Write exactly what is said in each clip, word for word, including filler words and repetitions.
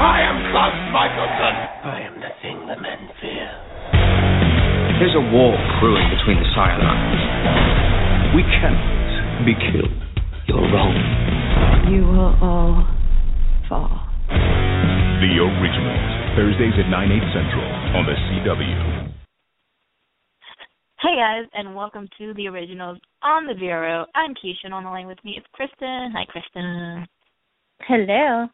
I am Klaus Michelson. I am the thing the men fear. There's a war brewing between the Cylons. We cannot be killed. You're wrong. You will all fall. The Originals, Thursdays at nine, eight Central on the C W. Hey guys, and welcome to The Originals on the Bureau. I'm Keisha, and on the line with me is Kristen. Hi, Kristen. Hello.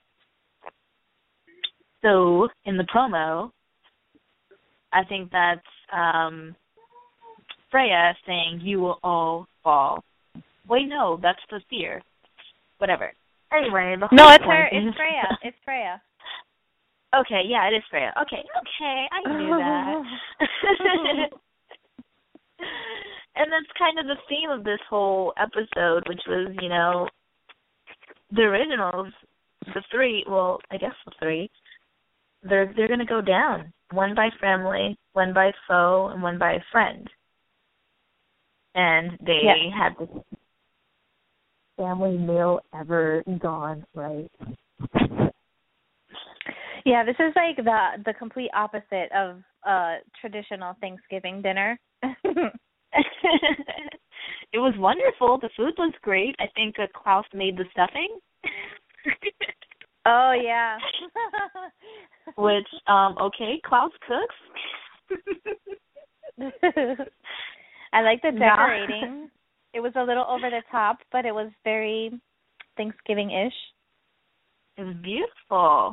So, in the promo, I think that's um, Freya saying, you will all fall. Wait, no, that's the fear. Whatever. Anyway, the whole No, it's point her. is... It's Freya. It's Freya. Okay, yeah, it is Freya. Okay, okay, I knew that. And that's kind of the theme of this whole episode, which was, you know, the originals, the three, well, I guess the three, they're they're going to go down, one by family, one by foe, and one by friend. And they yeah. had this family meal ever gone, right? Yeah, this is like the the complete opposite of uh traditional Thanksgiving dinner. It was wonderful. The food was great. I think uh, Klaus made the stuffing. Oh, yeah. Which, um, okay, Klaus cooks. I like the decorating. Nah. It was a little over the top, but it was very Thanksgiving-ish. It was beautiful.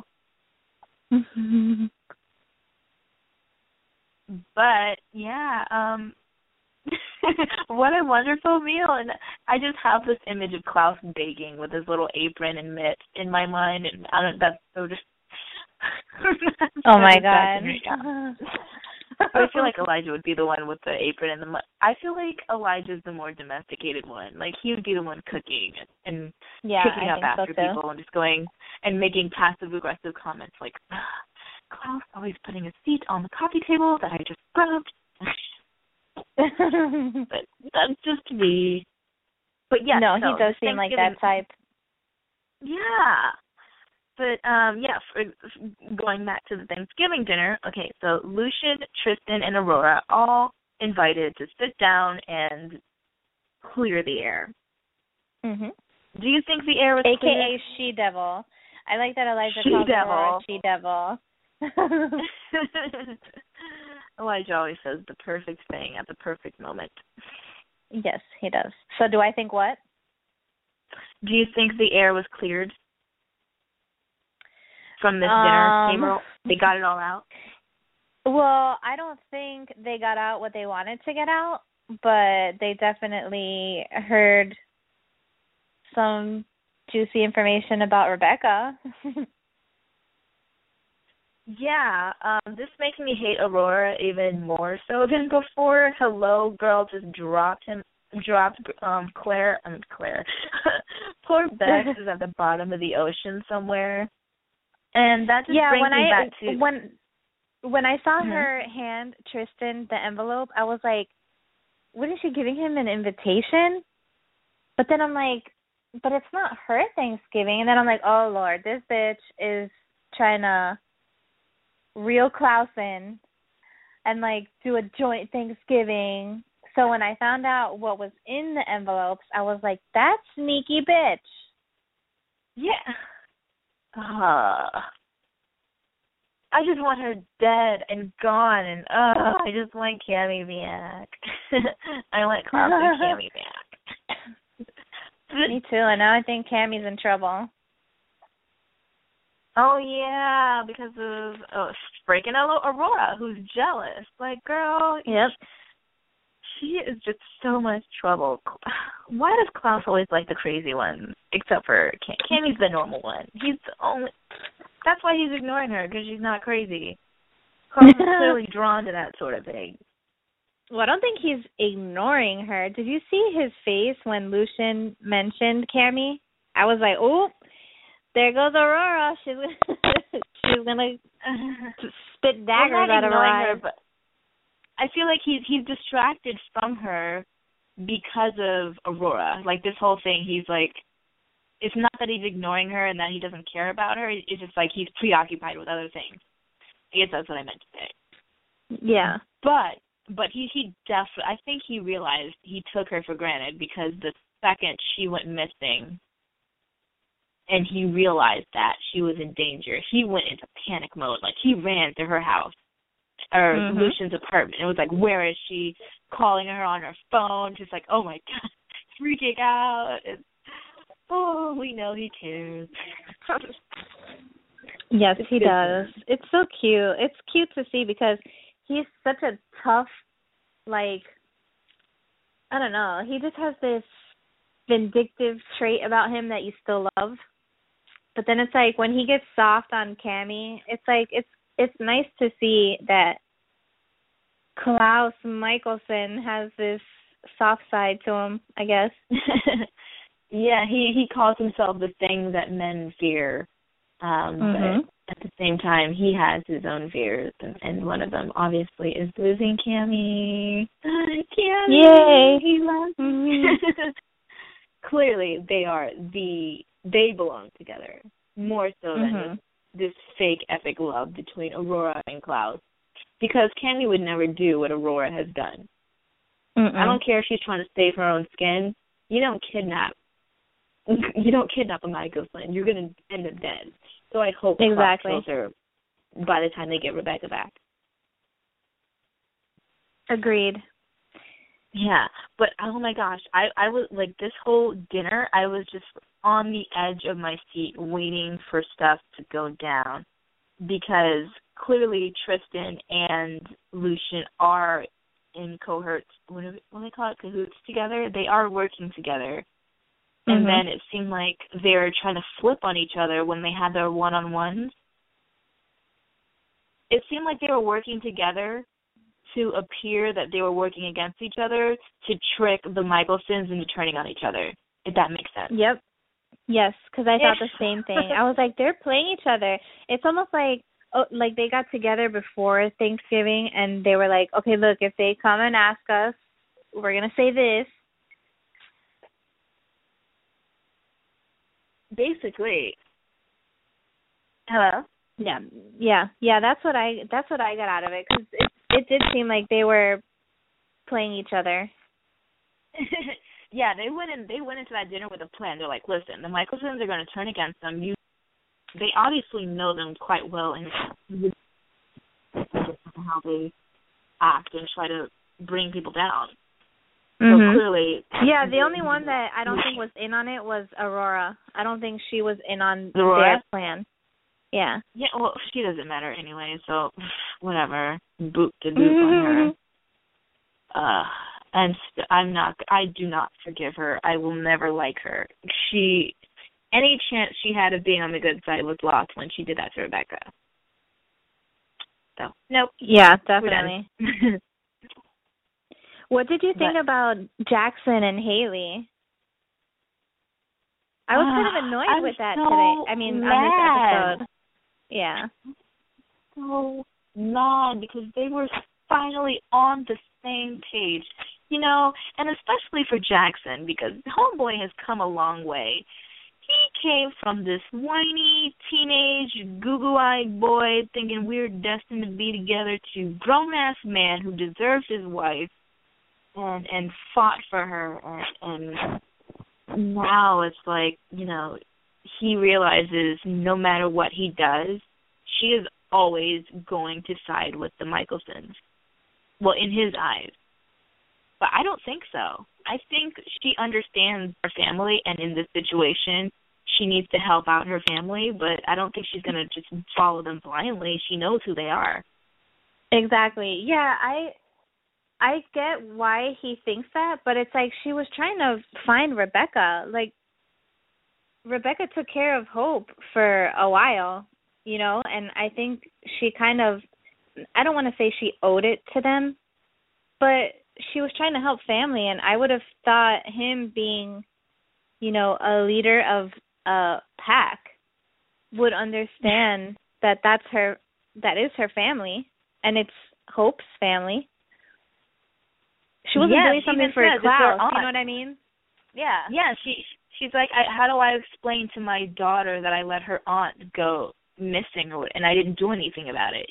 But, yeah, um, what a wonderful meal. And I just have this image of Klaus baking with his little apron and mitts in my mind, and I don't, that's so just... Oh, my God. I feel like Elijah would be the one with the apron and the mud. I feel like Elijah's the more domesticated one. Like, he would be the one cooking and yeah, picking I up after so people and just going and making passive-aggressive comments like, Klaus always putting a seat on the coffee table that I just scrubbed. But that's just me. But yeah, no, so he does seem like that type. Yeah. But, um, yeah, for, going back to the Thanksgiving dinner, okay, so Lucien, Tristan, and Aurora all invited to sit down and clear the air. Mm-hmm. Do you think the air was A K A clear? She-Devil. I like that Elijah She calls devil. Aurora She-Devil. Elijah always says the perfect thing at the perfect moment. Yes, he does. So do I think what? Do you think the air was cleared from this um, dinner? They got it all out? Well, I don't think they got out what they wanted to get out, but they definitely heard some juicy information about Rebecca. Yeah, um, this makes me hate Aurora even more so than before. Hello, girl, just dropped him, dropped um, Claire, I mean Claire. Poor Bex is at the bottom of the ocean somewhere, and that just yeah, brings when me I, back to when when I saw mm-hmm. her hand Tristan the envelope, I was like, what is she giving him, an invitation? But then I'm like, but it's not her Thanksgiving, and then I'm like, oh Lord, this bitch is trying to real Klausen and like do a joint Thanksgiving. So when I found out what was in the envelopes, I was like, that sneaky bitch. Yeah. Uh, I just want her dead and gone, and uh, I just want Cammy back. I want Klaus and Cammy back. Me too, and now I think Cammy's in trouble. Oh, yeah, because of oh, freaking Aurora, who's jealous. Like, girl, yep. she is just so much trouble. Why does Klaus always like the crazy ones, except for Cam? Cammy's the normal one. He's the only. That's why he's ignoring her, because she's not crazy. Klaus is clearly drawn to that sort of thing. Well, I don't think he's ignoring her. Did you see his face when Lucien mentioned Cammy? I was like, oh. There goes Aurora. She's she's gonna spit daggers out of her eyes. But I feel like he's he's distracted from her because of Aurora. Like this whole thing, he's like it's not that he's ignoring her and that he doesn't care about her. It's just like he's preoccupied with other things. I guess that's what I meant to say. Yeah. But but he he definitely, I think he realized he took her for granted, because the second she went missing and he realized that she was in danger, he went into panic mode. Like, he ran to her house, or mm-hmm. Lucian's apartment. It was like, where is she? Calling her on her phone, just like, oh my God, freaking out. And, oh, we know he cares. Yes, he does. It's so cute. It's cute to see, because he's such a tough, like, I don't know, he just has this vindictive trait about him that you still love. But then it's like, when he gets soft on Cammy, it's like, it's it's nice to see that Klaus Mikaelson has this soft side to him, I guess. Yeah, he, he calls himself the thing that men fear. Um, mm-hmm. But at the same time, he has his own fears, and, and one of them, obviously, is losing Cammy. Cammy! Yay! He loves me. Clearly, they are the, they belong together, more so than mm-hmm. this, this fake epic love between Aurora and Klaus. Because Cammy would never do what Aurora has done. Mm-mm. I don't care if she's trying to save her own skin. You don't kidnap. You don't kidnap a Mikaelson. You're going to end up dead. So I hope exactly. Klaus kills her by the time they get Rebecca back. Agreed. Yeah, but oh my gosh, I, I was, like, this whole dinner, I was just on the edge of my seat waiting for stuff to go down, because clearly Tristan and Lucien are in cohorts, what do, what do they call it, cahoots together? They are working together. And mm-hmm. then it seemed like they were trying to flip on each other when they had their one-on-ones. It seemed like they were working together to appear that they were working against each other, to trick the Mikaelsons into turning on each other, if that makes sense. Yep. Yes, because I thought the same thing. I was like, they're playing each other. It's almost like, oh, like they got together before Thanksgiving, and they were like, okay, look, if they come and ask us, we're going to say this. Basically. Hello? Yeah, yeah, yeah. That's what I. That's what I got out of it, because it it did seem like they were playing each other. Yeah, they went in. They went into that dinner with a plan. They're like, listen, the Mikaelsons are going to turn against them. You, they obviously know them quite well, and how they act and try to bring people down. Mm-hmm. So clearly, yeah. The only one that I don't think was in on it was Aurora. I don't think she was in on Aurora? their plan. Yeah. Yeah, well, she doesn't matter anyway, so whatever. Boot to boot on her. Uh, and st- I'm not, I do not forgive her. I will never like her. She, any chance she had of being on the good side was lost when she did that to Rebecca. So, nope. Yeah, definitely. What did you think but, about Jackson and Haley? I was kind of annoyed I'm with that so today. I mean, mad. on this episode. Yeah. So mad, because they were finally on the same page. You know, and especially for Jackson, because Homeboy has come a long way. He came from this whiny, teenage, goo-goo-eyed boy thinking we're destined to be together, to grown-ass man who deserves his wife and and fought for her. And, and now it's like, you know, he realizes no matter what he does, she is always going to side with the Mikaelsons. Well, in his eyes. But I don't think so. I think she understands her family, and in this situation, she needs to help out her family, but I don't think she's going to just follow them blindly. She knows who they are. Exactly. Yeah, I I get why he thinks that, but it's like she was trying to find Rebecca. Like, Rebecca took care of Hope for a while, you know, and I think she kind of, I don't want to say she owed it to them, but she was trying to help family, and I would have thought him being, you know, a leader of a pack would understand that that's her, that is her family, and it's Hope's family. She wasn't yeah, doing she something for Klaus, you know what I mean? Yeah. Yeah, she she's like, I, how do I explain to my daughter that I let her aunt go missing or and I didn't do anything about it?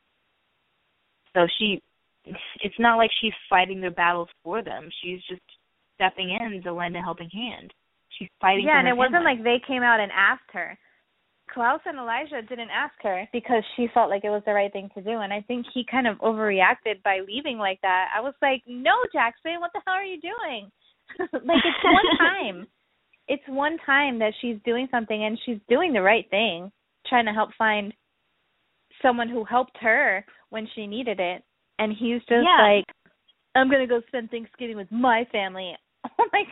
So she, it's not like she's fighting their battles for them. She's just stepping in to lend a helping hand. She's fighting. Yeah, for and her it wasn't family. like they came out and asked her. Klaus and Elijah didn't ask her because she felt like it was the right thing to do, and I think he kind of overreacted by leaving like that. I was like, no, Jackson, what the hell are you doing? Like, it's one time. It's one time that she's doing something, and she's doing the right thing, trying to help find someone who helped her when she needed it, and he's just yeah. like, I'm going to go spend Thanksgiving with my family. Oh, my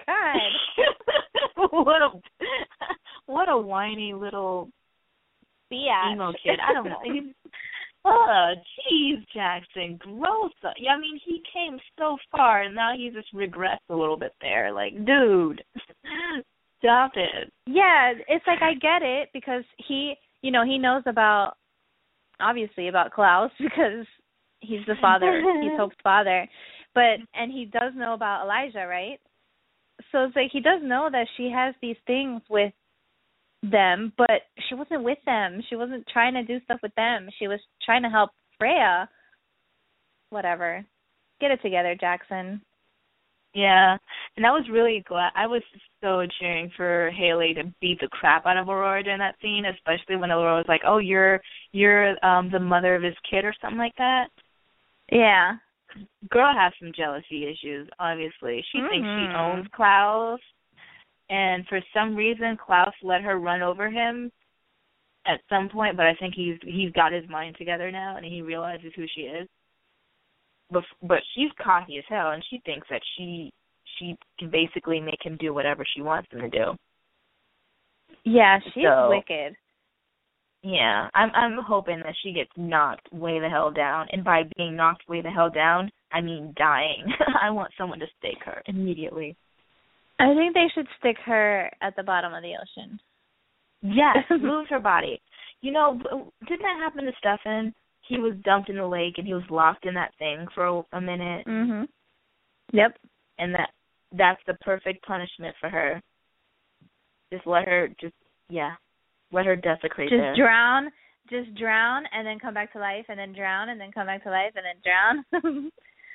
God. what a what a whiny little Biatch. emo kid. I don't know. He's, oh, jeez, Jackson. Gross. Yeah, I mean, he came so far, and now he just regressed a little bit there. Like, dude, stop it. Yeah, it's like I get it because he, you know, he knows about, obviously, about Klaus because he's the father, he's Hope's father. But, and he does know about Elijah, right? So it's like he does know that she has these things with them, but she wasn't with them. She wasn't trying to do stuff with them. She was trying to help Freya. Whatever. Get it together, Jackson. Yeah, and I was really glad. I was so cheering for Haley to beat the crap out of Aurora during that scene, especially when Aurora was like, "Oh, you're you're um the mother of his kid" or something like that. Yeah. Girl has some jealousy issues, obviously. She mm-hmm. thinks she owns Klaus, and for some reason Klaus let her run over him at some point, but I think he's he's got his mind together now, and he realizes who she is. But, but she's cocky as hell, and she thinks that she she can basically make him do whatever she wants him to do. Yeah, she's so, wicked. Yeah, I'm I'm hoping that she gets knocked way the hell down, and by being knocked way the hell down, I mean dying. I want someone to stake her immediately. I think they should stick her at the bottom of the ocean. Yes, move her body. You know, didn't that happen to Stefan? He was dumped in the lake, and he was locked in that thing for a, a minute. Mhm. Yep. And that that's the perfect punishment for her. Just let her, just, yeah. Let her desecrate Just there. drown, just drown, and then come back to life, and then drown, and then come back to life, and then drown.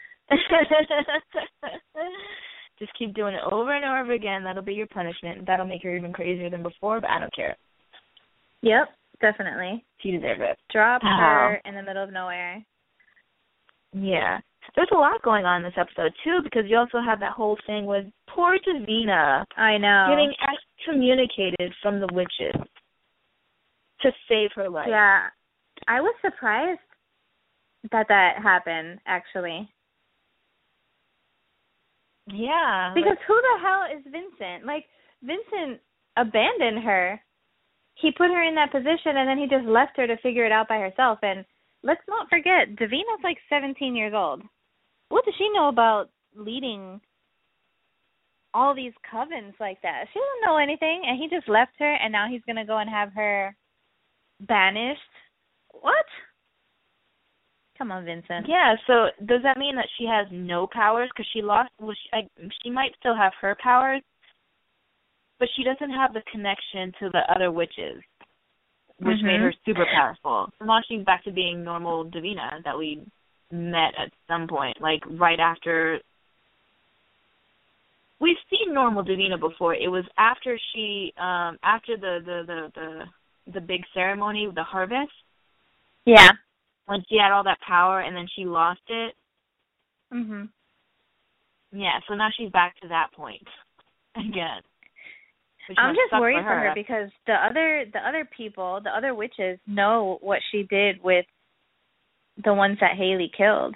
Just keep doing it over and over again. That'll be your punishment. That'll make her even crazier than before, but I don't care. Yep, definitely. She deserves it. Drop oh. her in the middle of nowhere. Yeah. There's a lot going on in this episode, too, because you also have that whole thing with poor Davina. I know. Getting excommunicated from the witches to save her life. Yeah. I was surprised that that happened, actually. Yeah. Because like, who the hell is Vincent? Like, Vincent abandoned her. He put her in that position, and then he just left her to figure it out by herself. And let's not forget, Davina's like seventeen years old. What does she know about leading all these covens like that? She doesn't know anything, and he just left her, and now he's going to go and have her banished? What? Come on, Vincent. Yeah, so does that mean that she has no powers? Because she lost, well, she, I, she might still have her powers, but she doesn't have the connection to the other witches, which mm-hmm. made her super powerful. So now she's back to being normal Davina that we met at some point, like right after. We've seen normal Davina before. It was after she, um, after the, the, the, the, the big ceremony, the harvest. Yeah. When she had all that power and then she lost it. Mhm. Yeah, so now she's back to that point again. I'm just worried for her. for her because the other the other people, the other witches know what she did with the ones that Haley killed.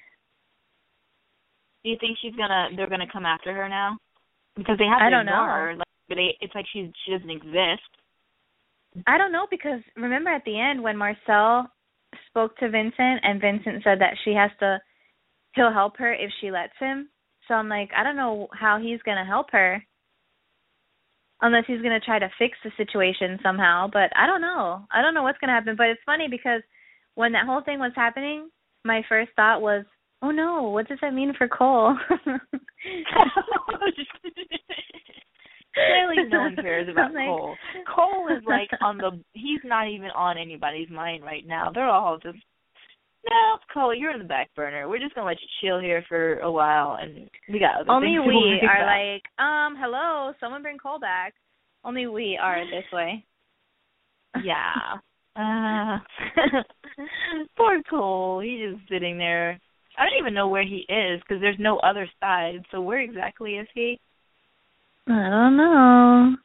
Do you think she's gonna they're gonna come after her now? Because they have to I don't ignore know. her. Like they, it's like she she doesn't exist. I don't know because remember at the end when Marcel spoke to Vincent and Vincent said that she has to he'll help her if she lets him. So I'm like, I don't know how he's gonna help her. Unless he's going to try to fix the situation somehow. But I don't know. I don't know what's going to happen. But it's funny because when that whole thing was happening, my first thought was, oh, no, what does that mean for Cole? Clearly no one cares about like, Cole. Cole is like on the, he's not even on anybody's mind right now. They're all just, no, Cole, you're in the back burner. We're just going to let you chill here for a while, and we got other only things to we worry are about. like, um, hello, someone bring Cole back. Only we are this way. Yeah. Uh, poor Cole. He's just sitting there. I don't even know where he is because there's no other side. So where exactly is he? I don't know.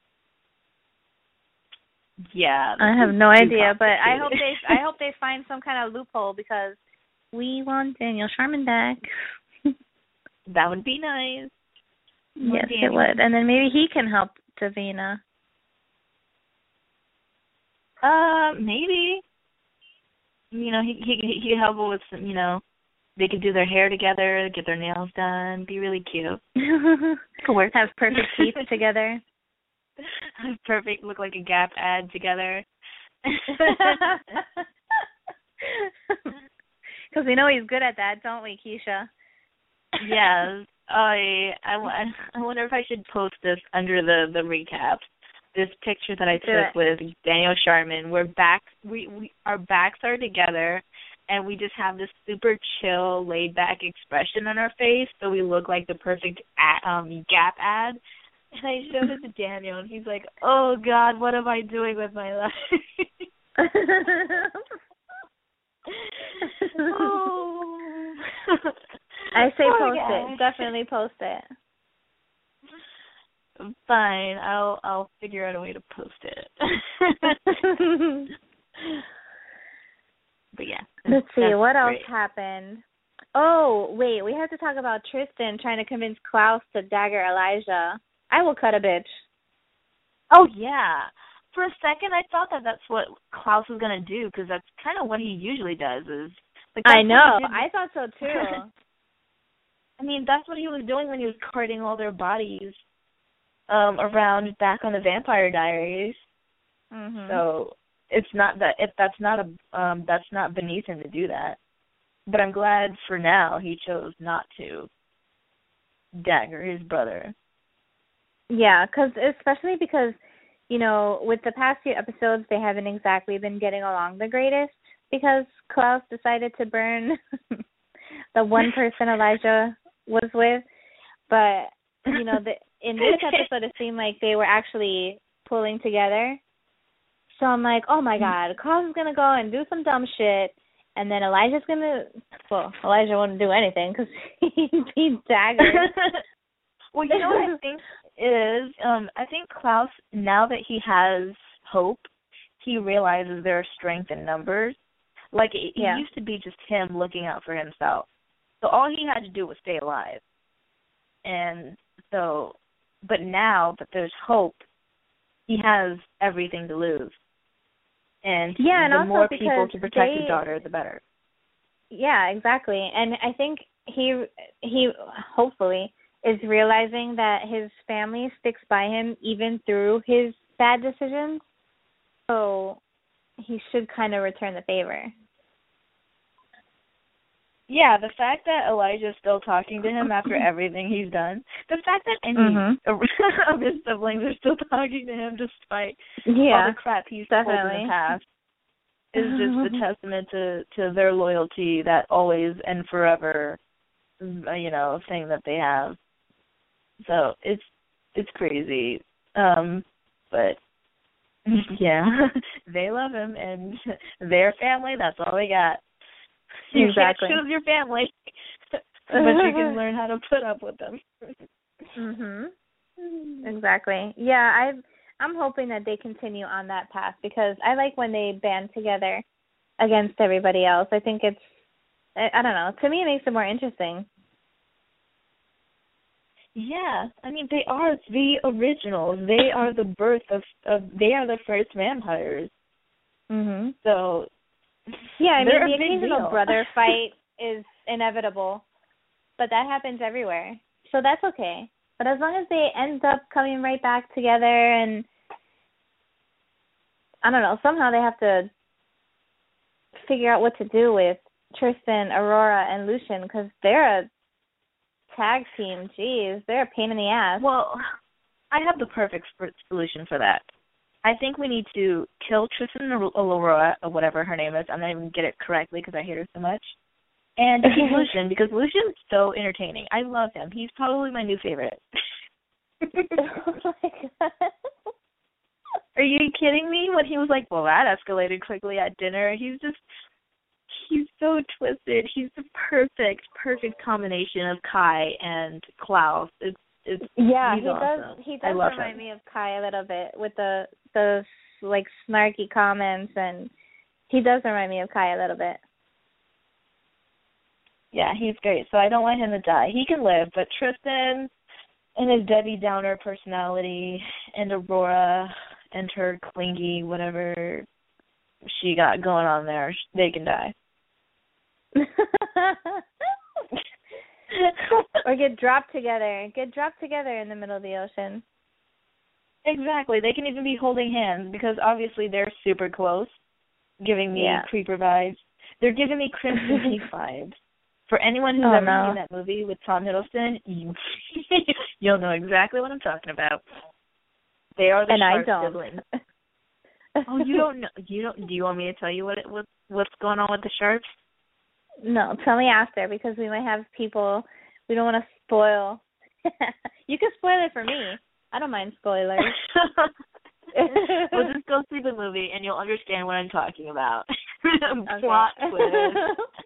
Yeah. I have no idea, but I complicated. hope they I hope they find some kind of loophole because we want Daniel Sharman back. That would be nice. Yes, Daniel. it would. And then maybe he can help Davina. Uh, maybe. You know, he he he could help with some, you know, they could do their hair together, get their nails done, be really cute. Could work. Have perfect teeth together. Perfect, look like a Gap ad together. Because we know he's good at that, don't we, Keisha? Yes. I, I, I wonder if I should post this under the, the recap. This picture that I Do took it. with Daniel Sharman. We're back. We, we our backs are together, and we just have this super chill, laid back expression on our face, so we look like the perfect a um, Gap ad. And I showed it to Daniel, and he's like, "Oh God, what am I doing with my life?" Oh. I say Poor post guy. it. Definitely post it. Fine, I'll I'll figure out a way to post it. But yeah. Let's see, that's what else great. happened? Oh, wait, we have to talk about Tristan trying to convince Klaus to dagger Elijah. I will cut a bitch. Oh yeah. For a second, I thought that that's what Klaus was gonna do because that's kind of what he usually does. Is like I that's what know. he did- I thought so too. I mean, that's what he was doing when he was carting all their bodies um, around back on the Vampire Diaries. Mhm. So it's not that if that's not a um, that's not beneath him to do that. But I'm glad for now he chose not to dagger his brother. Yeah, cause especially because, you know, with the past few episodes, they haven't exactly been getting along the greatest because Klaus decided to burn the one person Elijah was with. But, you know, the, in this episode, it seemed like they were actually pulling together. So I'm like, oh, my God, Klaus is going to go and do some dumb shit. And then Elijah's going to, well, Elijah wouldn't do anything because he'd be daggered. Well, you know what I think is, um, I think Klaus, now that he has hope, he realizes there are strength in numbers. Like, it, Yeah. it used to be just him looking out for himself. So all he had to do was stay alive. And so, but now that there's hope, he has everything to lose. And Yeah, and the also more people because to protect they- his daughter, the better. Yeah, exactly. And I think he he hopefully is realizing that his family sticks by him even through his bad decisions. So he should kind of return the favor. Yeah, the fact that Elijah's still talking to him after everything he's done, the fact that any Mhm. of his siblings are still talking to him despite Yeah, all the crap he's pulled in definitely. the past is just a testament to, to their loyalty, that always and forever, you know, thing that they have. So it's it's crazy. Um, but yeah, they love him and their family, that's all they got. You Exactly. can't choose your family, but you can learn how to put up with them. Mhm. Exactly. Yeah, I I'm hoping that they continue on that path because I like when they band together against everybody else. I think it's I, I don't know. To me, it makes it more interesting. Yeah, I mean they are the originals. They are the birth of, of they are the first vampires. Mhm. So yeah, I mean they're a the big occasional deal. brother fight is inevitable, but that happens everywhere. So that's okay. But as long as they end up coming right back together and I don't know, somehow they have to figure out what to do with Tristan, Aurora, and Lucien because they're a tag team. Jeez, they're a pain in the ass. Well, I have the perfect sp- solution for that. I think we need to kill Tristan Aurora, or whatever her name is. I'm not even going to get it correctly because I hate her so much. And keep Lucian, because Lucian's so entertaining. I love him. He's probably my new favorite. Oh, my God. Are you kidding me? When he was like, well, that escalated quickly at dinner. He's just, he's so twisted. He's the perfect, perfect combination of Kai and Klaus. It's, it's yeah, he's he awesome. does. He I does love remind him. me of Kai a little bit with the those like snarky comments, and he does remind me of Kai a little bit. Yeah, he's great. So I don't want him to die. He can live, but Tristan and his Debbie Downer personality, and Aurora and her clingy whatever she got going on there, they can die. Or get dropped together. Get dropped together in the middle of the ocean. Exactly. They can even be holding hands because obviously they're super close, giving me Yeah. creeper vibes. They're giving me Crimson Peak vibes. For anyone who's Oh, ever no. seen that movie with Tom Hiddleston, you, you'll know exactly what I'm talking about. They are the And I Sharp don't. siblings. Oh, you don't know? You don't? Do you want me to tell you what it, what what's going on with the Sharps? No, tell me after because we might have people. We don't want to spoil. You can spoil it for me. I don't mind spoilers. Well, just go see the movie and you'll understand what I'm talking about. Okay. Plot twist.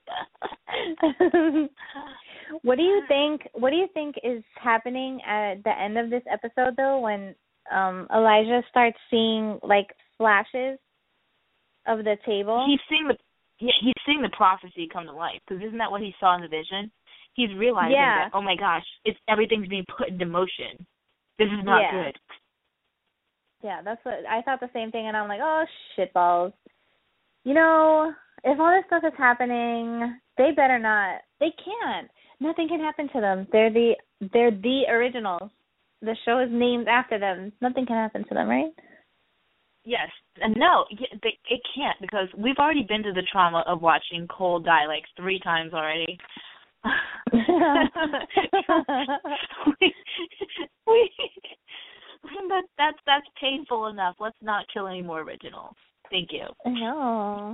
What do you think? What do you think is happening at the end of this episode, though, when um, Elijah starts seeing like flashes of the table? He's seeing the yeah, he's seeing the prophecy come to life because isn't that what he saw in the vision? He's realizing Yeah. that, oh my gosh, it's everything's being put into motion. This is not Yeah. good. Yeah, that's what I thought the same thing, and I'm like, oh shitballs. You know, if all this stuff is happening, they better not. They can't. Nothing can happen to them. They're the they're the originals. The show is named after them. Nothing can happen to them, right? Yes. And no, they, it can't because we've already been to the trauma of watching Cole die like three times already. we, we, that, that's, that's painful enough. Let's not kill any more originals. Thank you. No.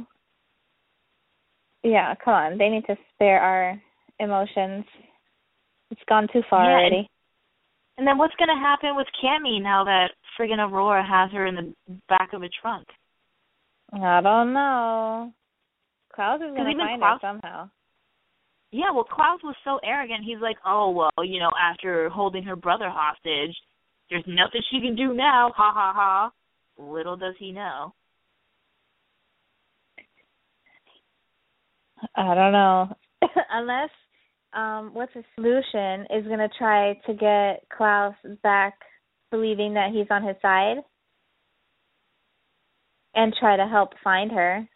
Yeah, come on. They need to spare our emotions. It's gone too far yeah, already. And, and then what's going to happen with Cammy now that friggin' Aurora has her in the back of a trunk? I don't know. Klaus is going to even find Klaus- her somehow. Yeah, well, Klaus was so arrogant. He's like, oh, well, you know, after holding her brother hostage, there's nothing she can do now. Ha, ha, ha. Little does he know. I don't know. Unless, um, what's the solution is going to try to get Klaus back believing that he's on his side and try to help find her.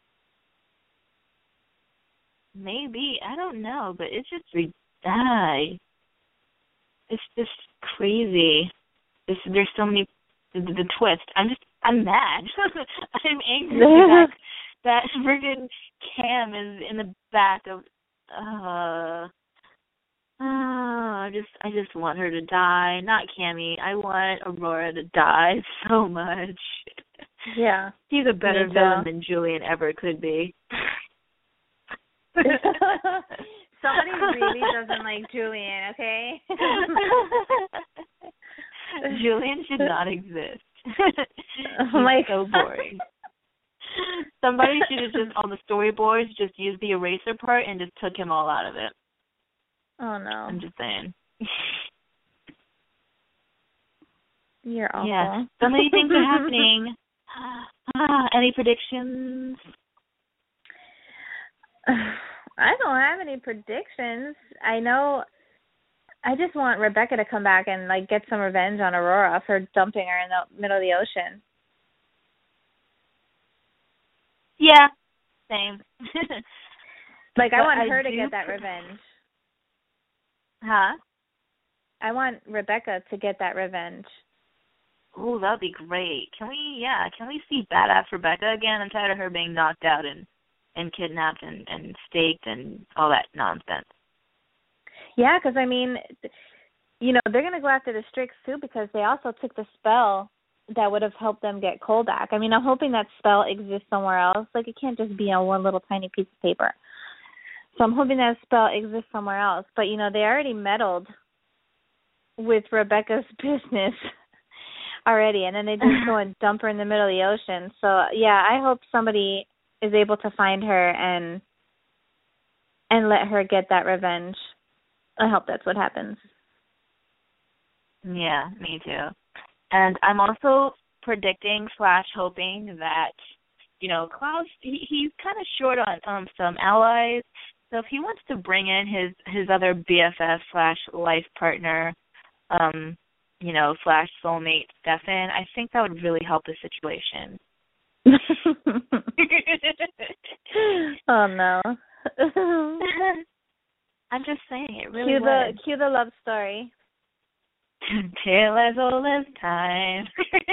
Maybe. I don't know, but it's just re- ah, it's just crazy. It's, there's so many, the, the, the twist. I'm just, I'm mad. I'm angry that, that friggin' Cam is in the back of, uh, uh, I just, I just want her to die. Not Cammy. I want Aurora to die so much. Yeah. He's a better Me villain too. than Julian ever could be. Somebody really doesn't like Julian, okay? Julian should not exist. Oh He's my so God. boring. Somebody should have just on the storyboards just used the eraser part and just took him all out of it. Oh no. I'm just saying. You're awful. Yeah. So many things are happening. Ah, any predictions? I don't have any predictions. I know I just want Rebecca to come back and like get some revenge on Aurora for dumping her in the middle of the ocean. Yeah. Same. Like But I want I her to do get that pre- revenge. Huh? I want Rebecca to get that revenge. Ooh, that'd be great. Can we, yeah, can we see badass Rebecca again? I'm tired of her being knocked out and, and kidnapped and, and staked and all that nonsense. Yeah, because I mean, you know, they're going to go after the Strix, too, because they also took the spell that would have helped them get Koldak. I mean, I'm hoping that spell exists somewhere else. Like, it can't just be on one little tiny piece of paper. So I'm hoping that spell exists somewhere else. But, you know, they already meddled with Rebecca's business already, and then they just go and dump her in the middle of the ocean. So, yeah, I hope somebody is able to find her and and let her get that revenge. I hope that's what happens. Yeah, me too. And I'm also predicting slash hoping that, you know, Klaus, he, he's kind of short on um, some allies. So if he wants to bring in his, his other B F F slash life partner, um, you know, slash soulmate, Stefan, I think that would really help the situation. Oh, no. I'm just saying, it really cue the, would. cue the love story. Tale as old as time.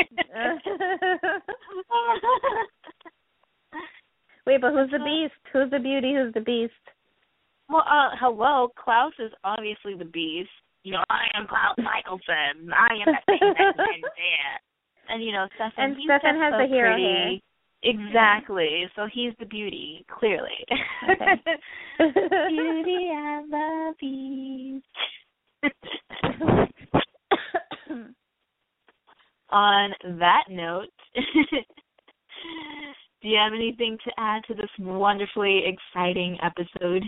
Wait, but who's the beast? Who's the beauty? Who's the beast? Well, uh, hello, Klaus is obviously the beast. You know, I am Klaus Michelson. I am the thing that men there. And, you know, Stefan, and he's Stefan has so the hero pretty. hair. Exactly. So he's the beauty, clearly. Okay. Beauty and the beast. On that note, do you have anything to add to this wonderfully exciting episode?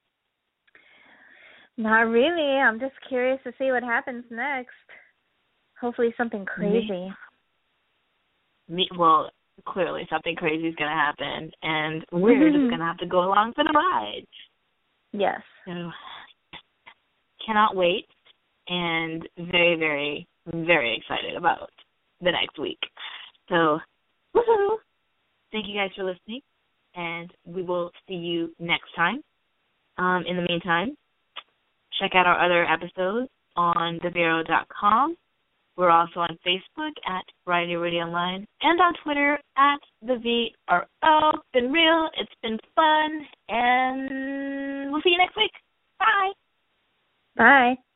Not really. I'm just curious to see what happens next. Hopefully something crazy. Me, me, well, clearly something crazy is going to happen, and we're mm-hmm. just going to have to go along for the ride. Yes. So, cannot wait, and very, very, very excited about the next week. So, woohoo! Thank you guys for listening, and we will see you next time. Um, in the meantime, check out our other episodes on the vero dot com. We're also on Facebook at Variety Radio Online and on Twitter at the V R O. It's been real. It's been fun. And we'll see you next week. Bye. Bye.